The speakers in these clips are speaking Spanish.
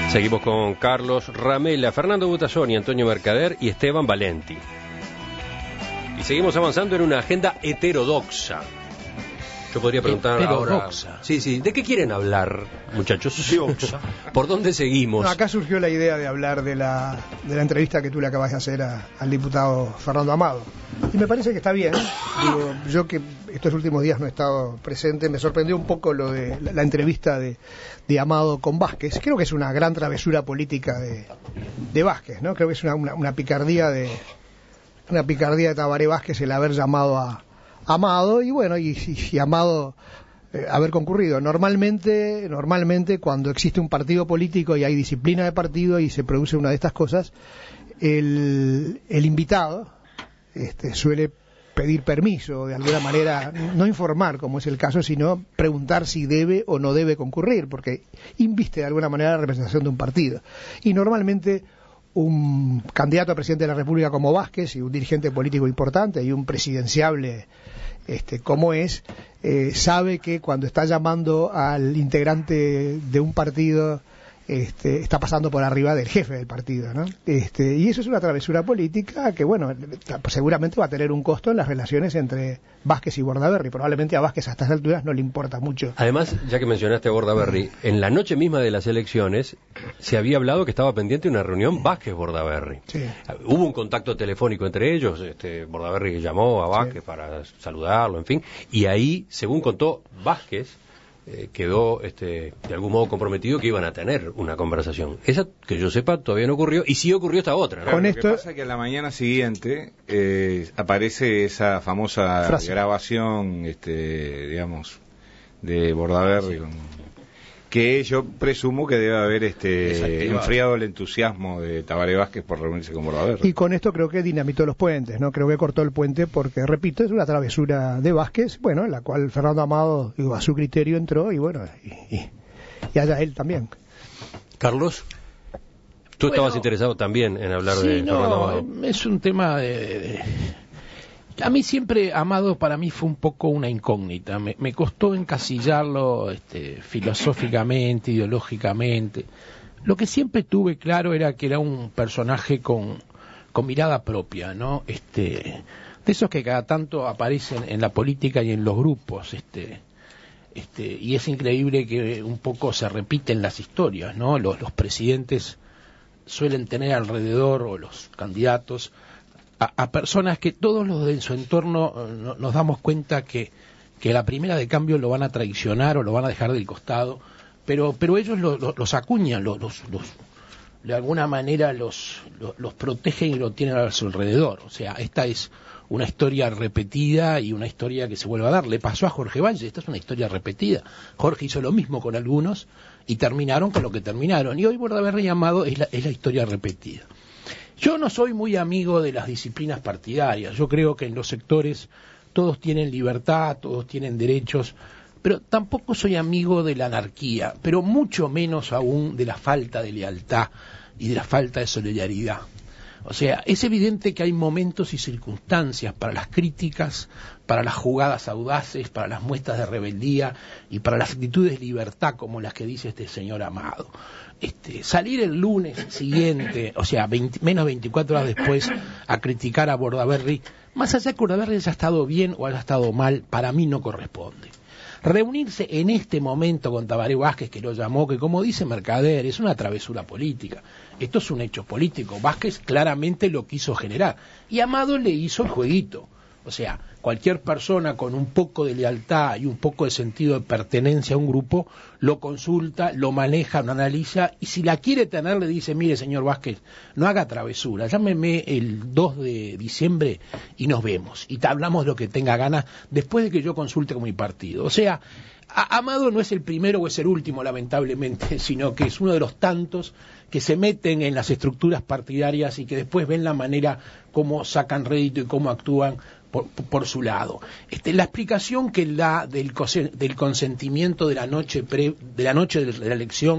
Seguimos con Carlos Ramela, Fernando Butazzoni, Antonio Mercader y Esteban Valenti. Y seguimos avanzando en una agenda heterodoxa. Yo podría preguntar ahora... Sí, ¿de qué quieren hablar, muchachos? ¿Por dónde seguimos? No, acá surgió la idea de hablar de la entrevista que tú le acabas de hacer al diputado Fernando Amado. Y me parece que está bien. Digo, yo que estos últimos días no he estado presente, me sorprendió un poco lo de la entrevista de Amado con Vázquez. Creo que es una gran travesura política de Vázquez, ¿no? Creo que es una picardía de Tabaré Vázquez el haber llamado a Amado y bueno, y Amado haber concurrido. Normalmente cuando existe un partido político y hay disciplina de partido y se produce una de estas cosas, el invitado suele pedir permiso, de alguna manera no informar como es el caso, sino preguntar si debe o no debe concurrir, porque inviste de alguna manera la representación de un partido. Y normalmente un candidato a presidente de la República como Vázquez y un dirigente político importante y un presidenciable como sabe que cuando está llamando al integrante de un partido está pasando por arriba del jefe del partido, ¿no? Y eso es una travesura política que, bueno, seguramente va a tener un costo en las relaciones entre Vázquez y Bordaberry. Probablemente a Vázquez a estas alturas no le importa mucho. Además, ya que mencionaste a Bordaberry, en la noche misma de las elecciones se había hablado que estaba pendiente una reunión Vázquez-Bordaberry. Sí. Hubo un contacto telefónico entre ellos, Bordaberry llamó a Vázquez para saludarlo, en fin, y ahí, según contó Vázquez, quedó de algún modo comprometido que iban a tener una conversación. Esa, que yo sepa, todavía no ocurrió, y sí ocurrió esta otra, ¿no? Con esto... Lo que pasa es que a la mañana siguiente aparece esa famosa grabación, digamos, de Bordaberry, que yo presumo que debe haber enfriado el entusiasmo de Tabaré Vázquez por reunirse con Bordaberry. Y con esto creo que dinamitó los puentes, ¿no? Creo que cortó el puente porque, repito, es una travesura de Vázquez, bueno, en la cual Fernando Amado, a su criterio entró y bueno, y allá él también. Carlos, tú estabas interesado también en hablar de Fernando Amado. Es un tema a mí siempre, Amado para mí fue un poco una incógnita, me costó encasillarlo filosóficamente, ideológicamente. Lo que siempre tuve claro era que era un personaje con mirada propia, ¿no? De esos que cada tanto aparecen en la política y en los grupos, y es increíble que un poco se repiten las historias, ¿no? Los presidentes suelen tener alrededor, o los candidatos, a personas que todos los de su entorno nos damos cuenta que a la primera de cambio lo van a traicionar o lo van a dejar del costado, pero ellos los acuñan, de alguna manera los protegen y lo tienen a su alrededor. O sea, esta es una historia repetida y una historia que se vuelve a dar. Le pasó a Jorge Valle, esta es una historia repetida. Jorge hizo lo mismo con algunos y terminaron con lo que terminaron. Y hoy Bordaberry y Amado es la historia repetida. Yo no soy muy amigo de las disciplinas partidarias. Yo creo que en los sectores todos tienen libertad, todos tienen derechos, pero tampoco soy amigo de la anarquía, pero mucho menos aún de la falta de lealtad y de la falta de solidaridad. O sea, es evidente que hay momentos y circunstancias para las críticas, para las jugadas audaces, para las muestras de rebeldía y para las actitudes de libertad como las que dice este señor Amado. Salir el lunes siguiente, o sea, menos 24 horas después, a criticar a Bordaberry, más allá que Bordaberry haya estado bien o haya estado mal, para mí no corresponde. Reunirse en este momento con Tabaré Vázquez, que lo llamó, que como dice Mercader, es una travesura política. Esto es un hecho político. Vázquez claramente lo quiso generar. Y Amado le hizo el jueguito. O sea, cualquier persona con un poco de lealtad y un poco de sentido de pertenencia a un grupo, lo consulta, lo maneja, lo analiza, y si la quiere tener le dice, mire señor Vázquez, no haga travesura, llámeme el 2 de diciembre y nos vemos, y te hablamos lo que tenga ganas después de que yo consulte con mi partido. O sea, Amado no es el primero o es el último, lamentablemente, sino que es uno de los tantos que se meten en las estructuras partidarias y que después ven la manera como sacan rédito y cómo actúan por su lado. La explicación que él da del consentimiento de la noche de la elección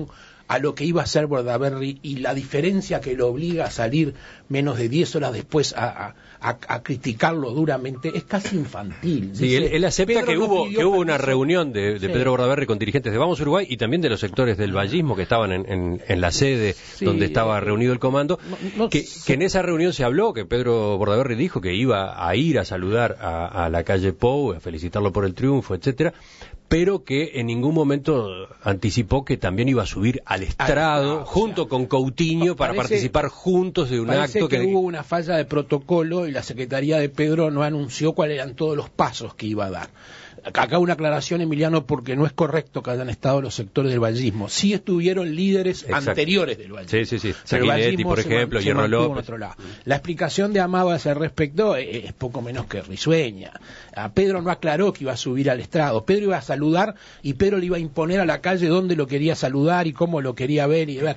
a lo que iba a hacer Bordaberry y la diferencia que lo obliga a salir menos de 10 horas después a criticarlo duramente es casi infantil. Sí, dice, él acepta que hubo una reunión de Pedro Bordaberry con dirigentes de Vamos Uruguay y también de los sectores del vallismo que estaban en la sede donde estaba reunido el comando, que en esa reunión se habló, que Pedro Bordaberry dijo que iba a ir a saludar a la calle Pou, a felicitarlo por el triunfo, etcétera, pero que en ningún momento anticipó que también iba a subir al estrado junto con Coutinho para participar juntos de un acto que hubo una falla de protocolo y la Secretaría de Pedro no anunció cuáles eran todos los pasos que iba a dar. Acá una aclaración, Emiliano, porque no es correcto que hayan estado los sectores del vallismo. Sí estuvieron líderes anteriores del vallismo. Sí. Sanguinetti, por ejemplo, Hierro López. La explicación de Amado a ese respecto es poco menos que risueña. A Pedro no aclaró que iba a subir al estrado. Pedro iba a saludar y Pedro le iba a imponer a la calle dónde lo quería saludar y cómo lo quería ver y ver.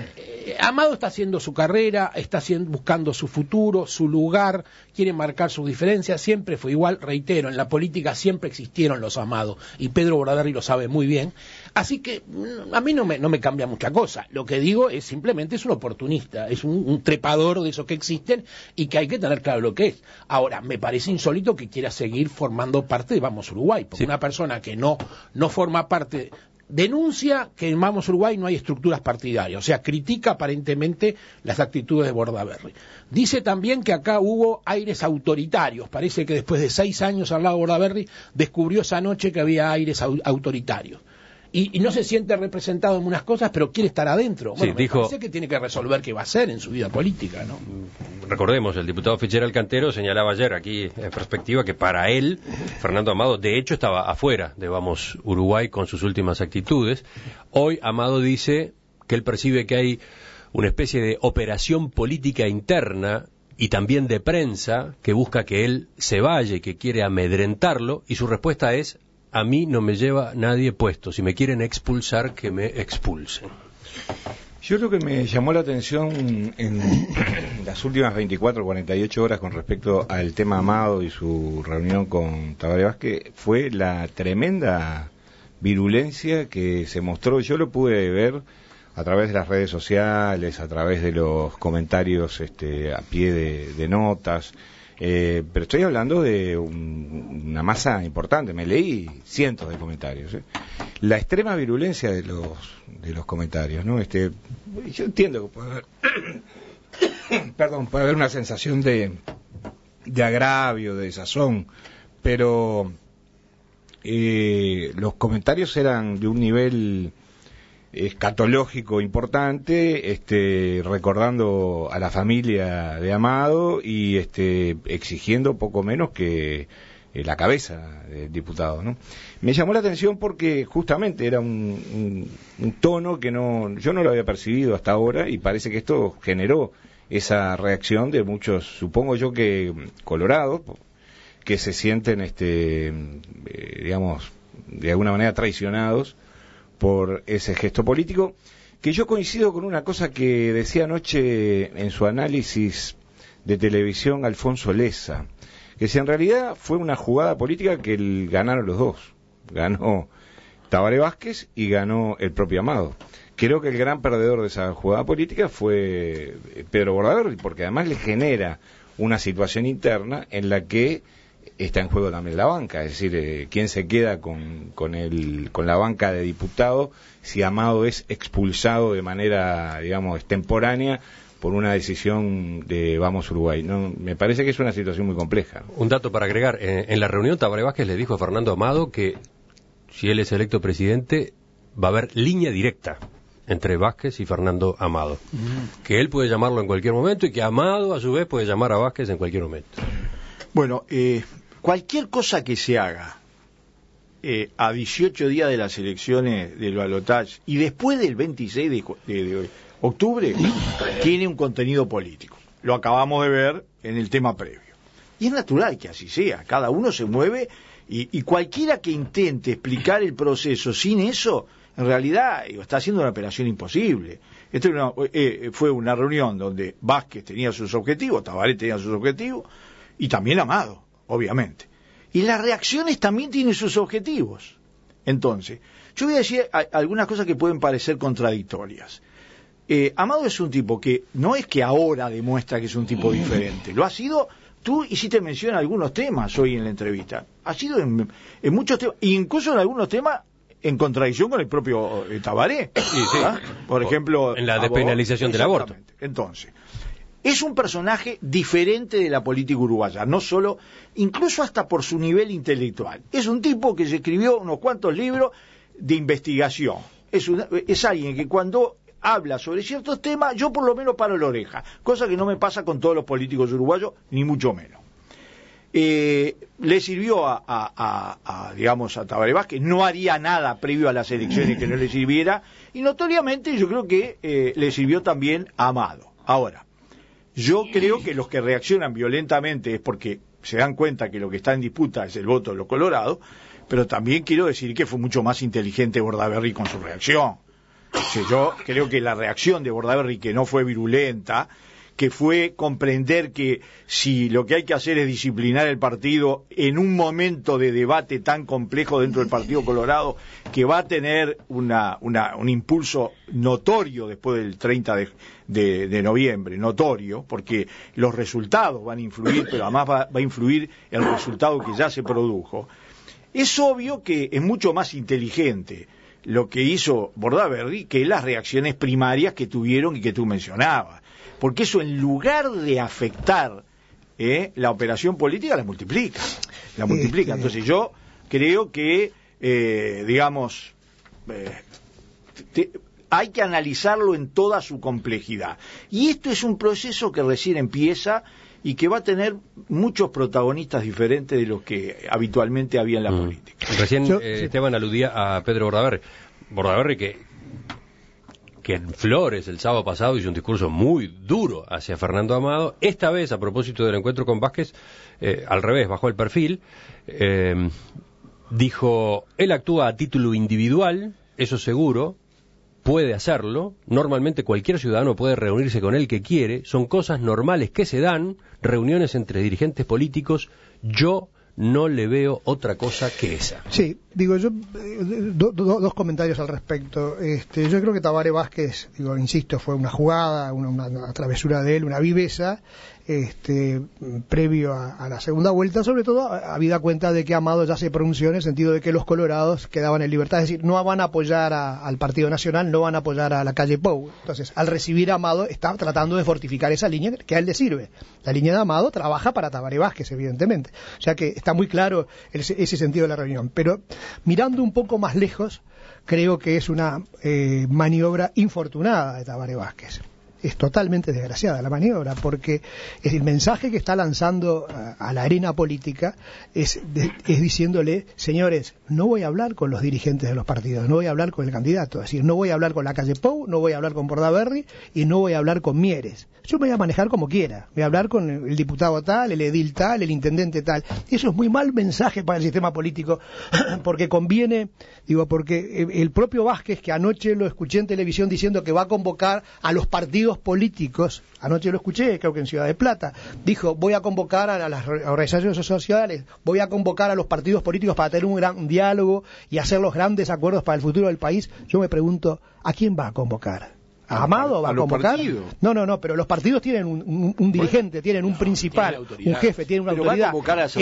Amado está haciendo su carrera, está buscando su futuro, su lugar, quiere marcar sus diferencias, siempre fue igual, reitero, en la política siempre existieron los Amados, y Pedro Bordaberry lo sabe muy bien, así que a mí no me cambia mucha cosa, lo que digo es simplemente es un oportunista, es un trepador de esos que existen y que hay que tener claro lo que es. Ahora, me parece insólito que quiera seguir formando parte de Vamos Uruguay, porque una persona que no forma parte... Denuncia que en Vamos Uruguay no hay estructuras partidarias, o sea, critica aparentemente las actitudes de Bordaberry. Dice también que acá hubo aires autoritarios, parece que después de 6 años al lado de Bordaberry descubrió esa noche que había aires autoritarios. Y no se siente representado en unas cosas, pero quiere estar adentro. Bueno, me parece que tiene que resolver qué va a hacer en su vida política, ¿no? Recordemos, el diputado Fitzgerald Cantero señalaba ayer aquí en perspectiva que para él, Fernando Amado, de hecho estaba afuera de Vamos Uruguay con sus últimas actitudes. Hoy Amado dice que él percibe que hay una especie de operación política interna y también de prensa que busca que él se vaya y que quiere amedrentarlo, y su respuesta es: a mí no me lleva nadie puesto. Si me quieren expulsar, que me expulsen. Yo lo que me llamó la atención en las últimas 24 o 48 horas con respecto al tema Amado y su reunión con Tabaré Vázquez fue la tremenda virulencia que se mostró. Yo lo pude ver a través de las redes sociales, a través de los comentarios a pie de notas. Pero estoy hablando de una masa importante, me leí cientos de comentarios. La extrema virulencia de los comentarios, ¿no? Yo entiendo que puede haber, puede haber una sensación de agravio, de desazón, pero los comentarios eran de un nivel escatológico importante, recordando a la familia de Amado y exigiendo poco menos que la cabeza del diputado, ¿no? Me llamó la atención porque justamente era un tono que yo no lo había percibido hasta ahora, y parece que esto generó esa reacción de muchos, supongo yo que colorados, que se sienten digamos, de alguna manera traicionados por ese gesto político, que yo coincido con una cosa que decía anoche en su análisis de televisión Alfonso Lessa, que si en realidad fue una jugada política que ganaron los dos, ganó Tabaré Vázquez y ganó el propio Amado. Creo que el gran perdedor de esa jugada política fue Pedro Bordaberry, porque además le genera una situación interna en la que está en juego también la banca, es decir, quién se queda con la banca de diputado si Amado es expulsado de manera, digamos, extemporánea por una decisión de Vamos Uruguay. No, me parece que es una situación muy compleja. Un dato para agregar: en la reunión Tabaré Vázquez le dijo a Fernando Amado que si él es electo presidente va a haber línea directa entre Vázquez y Fernando Amado, que él puede llamarlo en cualquier momento y que Amado a su vez puede llamar a Vázquez en cualquier momento. Bueno, cualquier cosa que se haga a 18 días de las elecciones del balotaje y después del 26 de octubre tiene un contenido político. Lo acabamos de ver en el tema previo. Y es natural que así sea. Cada uno se mueve y cualquiera que intente explicar el proceso sin eso, en realidad está haciendo una operación imposible. Esto fue una reunión donde Vázquez tenía sus objetivos, Tabaré tenía sus objetivos, y también Amado, obviamente. Y las reacciones también tienen sus objetivos. Entonces, yo voy a decir algunas cosas que pueden parecer contradictorias. Amado es un tipo que no es que ahora demuestra que es un tipo diferente, lo ha sido. Tú hiciste mención a algunos temas hoy en la entrevista. Ha sido en muchos temas, incluso en algunos temas en contradicción con el propio Tabaré. Sí. Por ejemplo, en la despenalización del aborto. Entonces, es un personaje diferente de la política uruguaya, no solo, incluso hasta por su nivel intelectual. Es un tipo que se escribió unos cuantos libros de investigación. Es alguien que cuando habla sobre ciertos temas, yo por lo menos paro la oreja, cosa que no me pasa con todos los políticos uruguayos, ni mucho menos. Le sirvió digamos, a Tabaré Vázquez, no haría nada previo a las elecciones que no le sirviera, y notoriamente yo creo que le sirvió también a Amado. Ahora, yo creo que los que reaccionan violentamente es porque se dan cuenta que lo que está en disputa es el voto de los colorados, pero también quiero decir que fue mucho más inteligente Bordaberry con su reacción. Yo creo que la reacción de Bordaberry, que no fue virulenta, que fue comprender que si lo que hay que hacer es disciplinar el partido en un momento de debate tan complejo dentro del Partido Colorado, que va a tener un impulso notorio después del 30 de noviembre, notorio, porque los resultados van a influir, pero además va a influir el resultado que ya se produjo. Es obvio que es mucho más inteligente lo que hizo Bordaberry que las reacciones primarias que tuvieron y que tú mencionabas, porque eso en lugar de afectar la operación política la multiplica. Entonces yo creo que hay que analizarlo en toda su complejidad, y esto es un proceso que recién empieza y que va a tener muchos protagonistas diferentes de los que habitualmente había en la política. Recién Esteban aludía a Pedro Bordaberry que en Flores el sábado pasado hizo un discurso muy duro hacia Fernando Amado. Esta vez, a propósito del encuentro con Vázquez, al revés, bajó el perfil, dijo, él actúa a título individual, eso seguro, puede hacerlo, normalmente cualquier ciudadano puede reunirse con el que quiere, son cosas normales que se dan, reuniones entre dirigentes políticos, yo no le veo otra cosa que esa. Sí, digo yo, dos comentarios al respecto. Yo creo que Tabaré Vázquez, insisto, fue una jugada, una travesura de él, una viveza, previo a la segunda vuelta, sobre todo habida cuenta de que Amado ya se pronunció en el sentido de que los colorados quedaban en libertad, es decir, no van a apoyar al Partido Nacional, no van a apoyar a la calle Pou. Entonces, al recibir a Amado, está tratando de fortificar esa línea que a él le sirve. La línea de Amado trabaja para Tabaré Vázquez, evidentemente. O sea que está muy claro ese sentido de la reunión. Pero mirando un poco más lejos, creo que es una maniobra infortunada de Tabaré Vázquez. Es totalmente desgraciada la maniobra, porque el mensaje que está lanzando a la arena política es diciéndole, señores, no voy a hablar con los dirigentes de los partidos, no voy a hablar con el candidato, es decir, no voy a hablar con la calle Pou, no voy a hablar con Bordaberry y no voy a hablar con Mieres. Yo me voy a manejar como quiera, voy a hablar con el diputado tal, el edil tal, el intendente tal. Y eso es muy mal mensaje para el sistema político, porque conviene, porque el propio Vázquez, que anoche lo escuché en televisión diciendo que va a convocar a los partidos políticos, anoche lo escuché, creo que en Ciudad de Plata, dijo, voy a convocar a las organizaciones sociales, voy a convocar a los partidos políticos para tener un gran diálogo y hacer los grandes acuerdos para el futuro del país. Yo me pregunto, ¿a quién va a convocar? ¿A Amado va a convocar? No, pero los partidos tienen un dirigente, tienen un principal, un jefe, tienen una autoridad.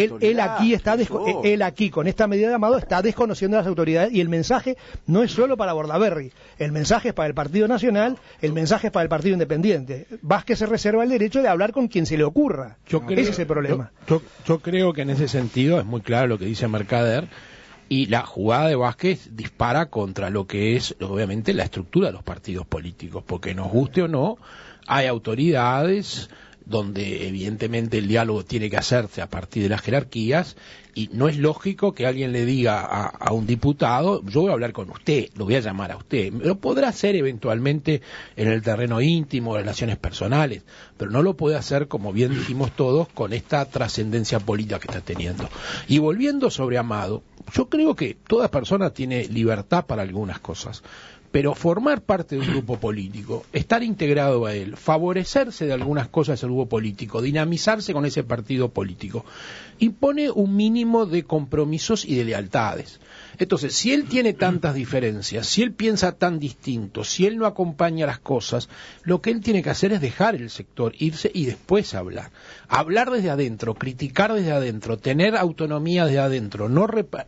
Él aquí, con esta medida de Amado, está desconociendo a las autoridades, y el mensaje no es solo para Bordaberry, el mensaje es para el Partido Nacional, el mensaje es para el Partido Independiente. Vázquez se reserva el derecho de hablar con quien se le ocurra. Ese es el problema. Yo creo que en ese sentido es muy claro lo que dice Mercader. Y la jugada de Vázquez dispara contra lo que es, obviamente, la estructura de los partidos políticos, porque nos guste o no, hay autoridades donde evidentemente el diálogo tiene que hacerse a partir de las jerarquías, y no es lógico que alguien le diga a un diputado, yo voy a hablar con usted, lo voy a llamar a usted. Lo podrá hacer eventualmente en el terreno íntimo, relaciones personales, pero no lo puede hacer, como bien dijimos todos, con esta trascendencia política que está teniendo. Y volviendo sobre Amado, yo creo que toda persona tiene libertad para algunas cosas, Pero formar parte de un grupo político, estar integrado a él, favorecerse de algunas cosas del grupo político, dinamizarse con ese partido político, impone un mínimo de compromisos y de lealtades. Entonces, si él tiene tantas diferencias, si él piensa tan distinto, si él no acompaña las cosas, lo que él tiene que hacer es dejar el sector, irse y después hablar. Hablar desde adentro, criticar desde adentro, tener autonomía desde adentro, no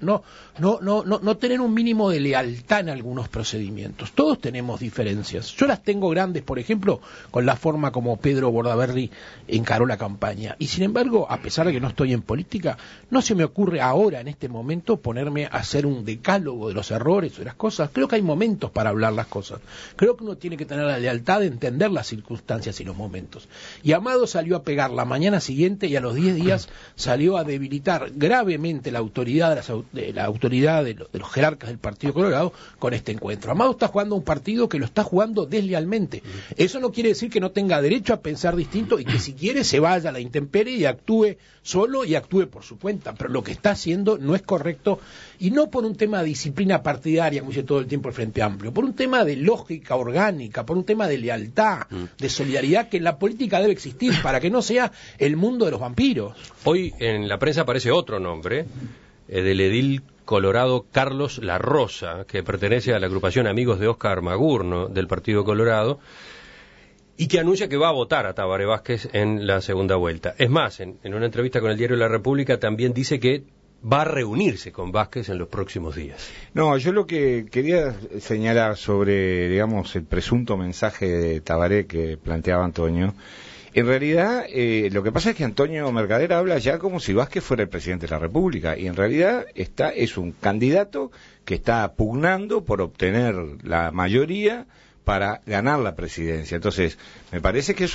tener un mínimo de lealtad en algunos procedimientos. Todos tenemos diferencias. Yo las tengo grandes, por ejemplo, con la forma como Pedro Bordaberry encaró la campaña. Y sin embargo, a pesar de que no estoy en política, no se me ocurre ahora, en este momento, ponerme a hacer un decálogo de los errores o de las cosas. Creo que hay momentos para hablar las cosas. Creo que uno tiene que tener la lealtad de entender las circunstancias y los momentos. Y Amado salió a pegar la mañana siguiente y a los 10 días salió a debilitar gravemente la autoridad de los jerarcas del Partido Colorado con este encuentro. Amado está jugando un partido que lo está jugando deslealmente. Eso no quiere decir que no tenga derecho a pensar distinto y que si quiere se vaya a la intemperie y actúe solo y actúe por su cuenta, pero lo que está haciendo no es correcto, y no por un tema de disciplina partidaria, como dice todo el tiempo el Frente Amplio, por un tema de lógica orgánica, por un tema de lealtad, de solidaridad que en la política debe existir para que no sea el mundo de los vampiros. Hoy en la prensa aparece otro nombre, del edil colorado Carlos La Rosa, que pertenece a la agrupación Amigos de Óscar Magurno del Partido Colorado, y que anuncia que va a votar a Tabaré Vázquez en la segunda vuelta. Es más, en una entrevista con el diario La República también dice que va a reunirse con Vázquez en los próximos días. No, yo lo que quería señalar sobre, digamos, el presunto mensaje de Tabaré que planteaba Antonio, en realidad lo que pasa es que Antonio Mercader habla ya como si Vázquez fuera el presidente de la República, y en realidad es un candidato que está pugnando por obtener la mayoría para ganar la presidencia. Entonces, me parece que es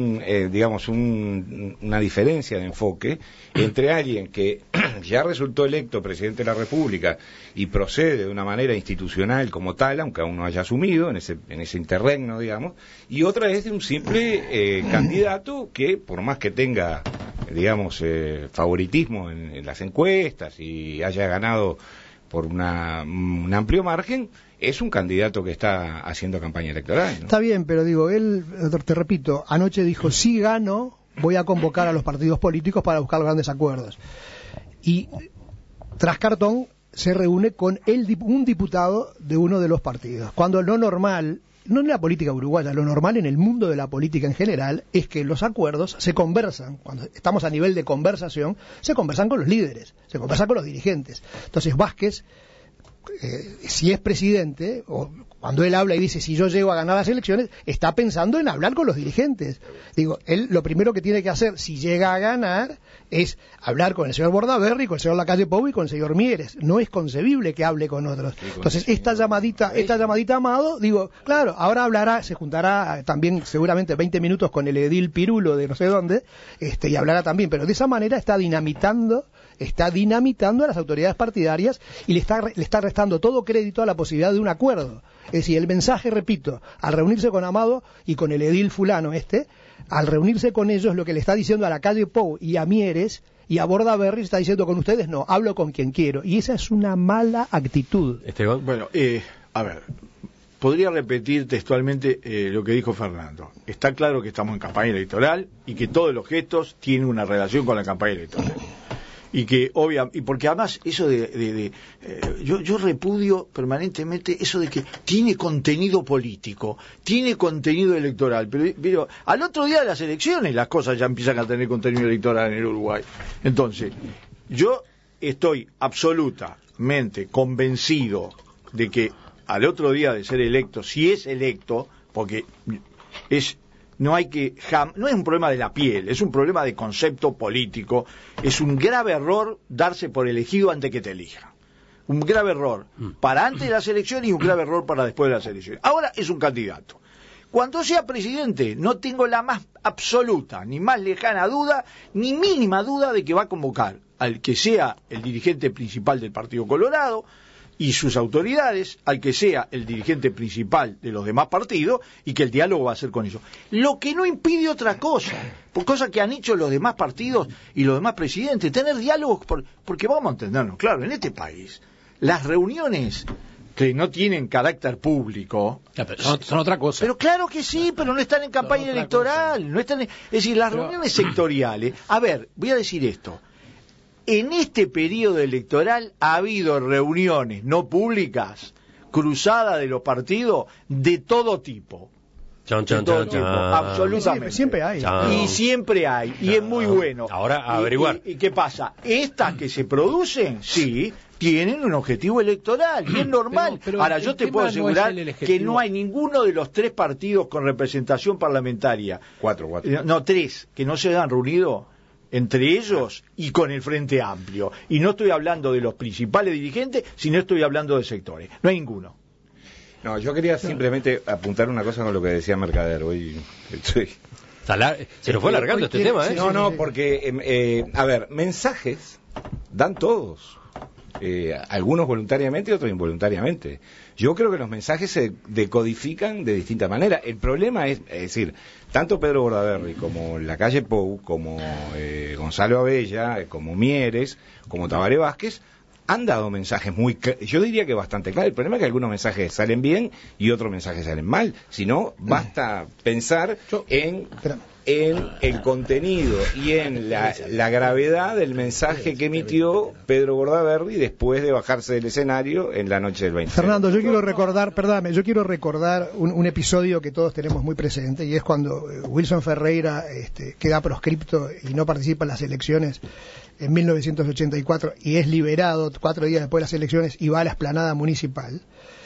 una diferencia de enfoque entre alguien que ya resultó electo presidente de la República y procede de una manera institucional como tal, aunque aún no haya asumido en ese interregno, digamos, y otra es de un simple candidato que, por más que tenga, digamos, favoritismo en las encuestas y haya ganado por un amplio margen, es un candidato que está haciendo campaña electoral, ¿no? Está bien, pero digo, él, te repito, anoche dijo, si gano, voy a convocar a los partidos políticos para buscar grandes acuerdos. Y tras cartón se reúne con un diputado de uno de los partidos. Cuando lo normal, no en la política uruguaya, lo normal en el mundo de la política en general, es que los acuerdos se conversan. Cuando estamos a nivel de conversación, se conversan con los líderes, se conversan con los dirigentes. Entonces Vázquez, si es presidente, o cuando él habla y dice si yo llego a ganar las elecciones, está pensando en hablar con los dirigentes. Digo, él lo primero que tiene que hacer si llega a ganar es hablar con el señor Bordaberry, con el señor Lacalle Pou y con el señor Mieres. No es concebible que hable con otros. Entonces esta llamadita a Amado, digo, claro, ahora hablará, se juntará también seguramente 20 minutos con el edil Pirulo de no sé dónde, y hablará también, pero de esa manera está dinamitando a las autoridades partidarias y le está restando todo crédito a la posibilidad de un acuerdo. Es decir, el mensaje, repito, al reunirse con Amado y con el edil fulano al reunirse con ellos, lo que le está diciendo a Lacalle Pou y a Mieres y a Bordaberry, está diciendo con ustedes no, hablo con quien quiero. Y esa es una mala actitud. Esteban. Bueno, a ver, podría repetir textualmente lo que dijo Fernando. Está claro que estamos en campaña electoral y que todos los gestos tienen una relación con la campaña electoral. Y que y porque además eso yo repudio permanentemente eso de que tiene contenido político, tiene contenido electoral, pero al otro día de las elecciones las cosas ya empiezan a tener contenido electoral en el Uruguay. Entonces, yo estoy absolutamente convencido de que al otro día de ser electo, si es electo, porque no es un problema de la piel, es un problema de concepto político. Es un grave error darse por elegido antes que te elijan. Un grave error para antes de las elecciones y un grave error para después de las elecciones. Ahora es un candidato. Cuando sea presidente, no tengo la más absoluta, ni más lejana duda, ni mínima duda de que va a convocar al que sea el dirigente principal del Partido Colorado y sus autoridades, al que sea el dirigente principal de los demás partidos, y que el diálogo va a ser con ellos. Lo que no impide otra cosa, por cosas que han hecho los demás partidos y los demás presidentes, tener diálogos, porque vamos a entendernos, claro, en este país, las reuniones que no tienen carácter público. Pero son otra cosa. Pero claro que sí, pero no están en campaña electoral. No están es decir, las reuniones sectoriales. A ver, voy a decir esto. En este periodo electoral ha habido reuniones no públicas, cruzadas de los partidos, de todo tipo. Absolutamente. Siempre hay. Y siempre hay. Y es muy bueno. Ahora, a averiguar. ¿Y qué pasa? Estas que se producen, sí, tienen un objetivo electoral. Y es normal. Pero ahora, yo te puedo asegurar que no hay ninguno de los 3 partidos con representación parlamentaria. 4. No, 3, que no se han reunido entre ellos y con el Frente Amplio. Y no estoy hablando de los principales dirigentes, sino estoy hablando de sectores. No hay ninguno. No, yo quería simplemente apuntar una cosa con lo que decía Mercader. Hoy estoy... Se nos fue alargando este tema, ¿eh? No, porque, a ver, mensajes dan todos. Algunos voluntariamente y otros involuntariamente. Yo creo que los mensajes se decodifican de distinta manera. El problema es decir, tanto Pedro Bordaberry como la calle Pou, como Gonzalo Abella, como Mieres, como Tabaré Vázquez, han dado mensajes yo diría que bastante claros. El problema es que algunos mensajes salen bien y otros mensajes salen mal. Si no, basta pensar en el contenido y en la gravedad del mensaje que emitió Pedro Bordaberry después de bajarse del escenario en la noche del 20. Fernando, yo quiero recordar un episodio que todos tenemos muy presente, y es cuando Wilson Ferreira queda proscripto y no participa en las elecciones en 1984 y es liberado 4 días después de las elecciones y va a la explanada municipal.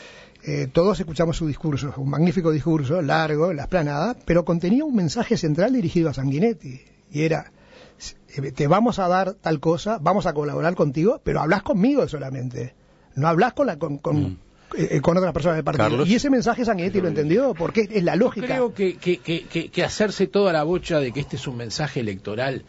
Todos escuchamos su discurso, un magnífico discurso, largo, en la explanada, pero contenía un mensaje central dirigido a Sanguinetti, y era: te vamos a dar tal cosa, vamos a colaborar contigo, pero hablas conmigo solamente, no hablas con otras personas del partido. Carlos. Y ese mensaje Sanguinetti lo entendió, porque es la lógica. Yo creo que hacerse toda la bocha de que este es un mensaje electoral,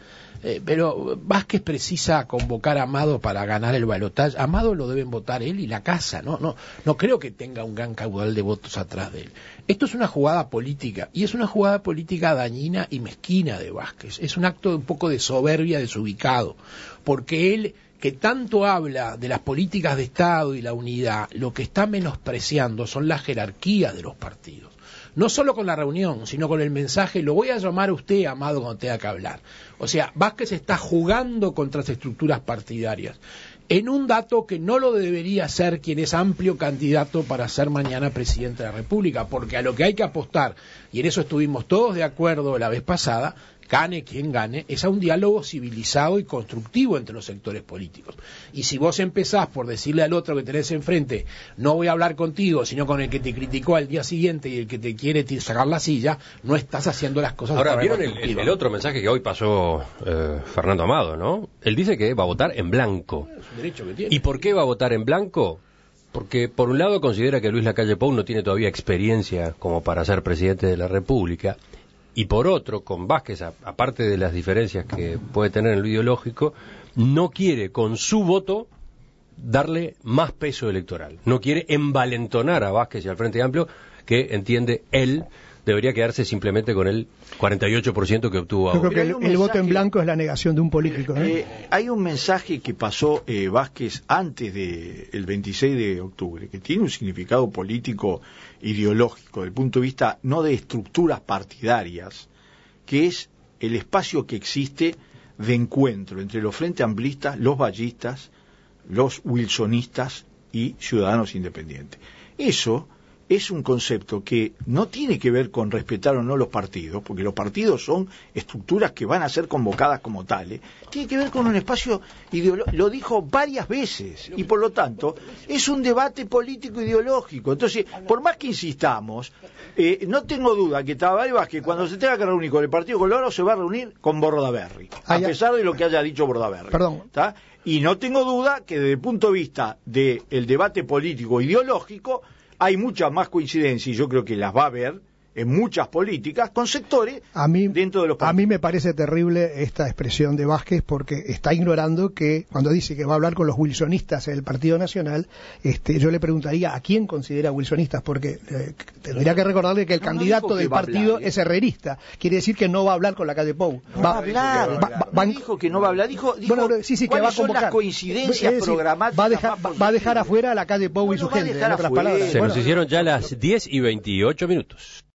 pero Vázquez precisa convocar a Amado para ganar el balotaje. Amado lo deben votar él y la casa, no creo que tenga un gran caudal de votos atrás de él. Esto es una jugada política, y es una jugada política dañina y mezquina de Vázquez. Es un acto un poco de soberbia desubicado, porque él, que tanto habla de las políticas de Estado y la unidad, lo que está menospreciando son las jerarquías de los partidos. No solo con la reunión, sino con el mensaje: lo voy a llamar a usted, Amado, cuando tenga que hablar. O sea, Vázquez está jugando contra las estructuras partidarias, en un dato que no lo debería ser quien es amplio candidato para ser mañana presidente de la República, porque a lo que hay que apostar, y en eso estuvimos todos de acuerdo la vez pasada, gane quien gane, es a un diálogo civilizado y constructivo entre los sectores políticos. Y si vos empezás por decirle al otro que tenés enfrente: no voy a hablar contigo, sino con el que te criticó al día siguiente y el que te quiere sacar la silla, no estás haciendo las cosas. Ahora, ¿vieron el otro mensaje que hoy pasó Fernando Amado, no? Él dice que va a votar en blanco. Es un derecho que tiene. ¿Y por qué va a votar en blanco? Porque por un lado considera que Luis Lacalle Pou no tiene todavía experiencia como para ser presidente de la República, y por otro, con Vázquez, aparte de las diferencias que puede tener en lo ideológico, no quiere con su voto darle más peso electoral. No quiere envalentonar a Vázquez y al Frente Amplio, que entiende él debería quedarse simplemente con el 48% que obtuvo ahora. Yo creo que el voto en blanco es la negación de un político. Hay un mensaje que pasó Vázquez antes del 26 de octubre, que tiene un significado político ideológico, desde el punto de vista no de estructuras partidarias, que es el espacio que existe de encuentro entre los Frente Amplistas, los vallistas, los wilsonistas y ciudadanos independientes. Eso es un concepto que no tiene que ver con respetar o no los partidos, porque los partidos son estructuras que van a ser convocadas como tales, tiene que ver con un espacio ideológico, lo dijo varias veces, y por lo tanto es un debate político ideológico. Entonces, por más que insistamos, no tengo duda que Tabaré Vázquez, cuando se tenga que reunir con el Partido Colorado, se va a reunir con Bordaberry, a pesar de lo que haya dicho Bordaberry. Perdón. ¿Tá? Y no tengo duda que desde el punto de vista del debate político ideológico hay mucha más coincidencia, y yo creo que las va a haber, en muchas políticas con sectores dentro de los partidos. A mí me parece terrible esta expresión de Vázquez porque está ignorando que cuando dice que va a hablar con los wilsonistas en el Partido Nacional, yo le preguntaría a quién considera wilsonistas, porque tendría que recordarle que el candidato del partido es herrerista. Quiere decir que no va a hablar con la calle Pou. Dijo que no va a hablar. Dijo sí, cuáles que va a son las coincidencias programáticas. Va a dejar afuera a la calle Pou y su gente, en otras palabras. Se nos hicieron ya las 10:28.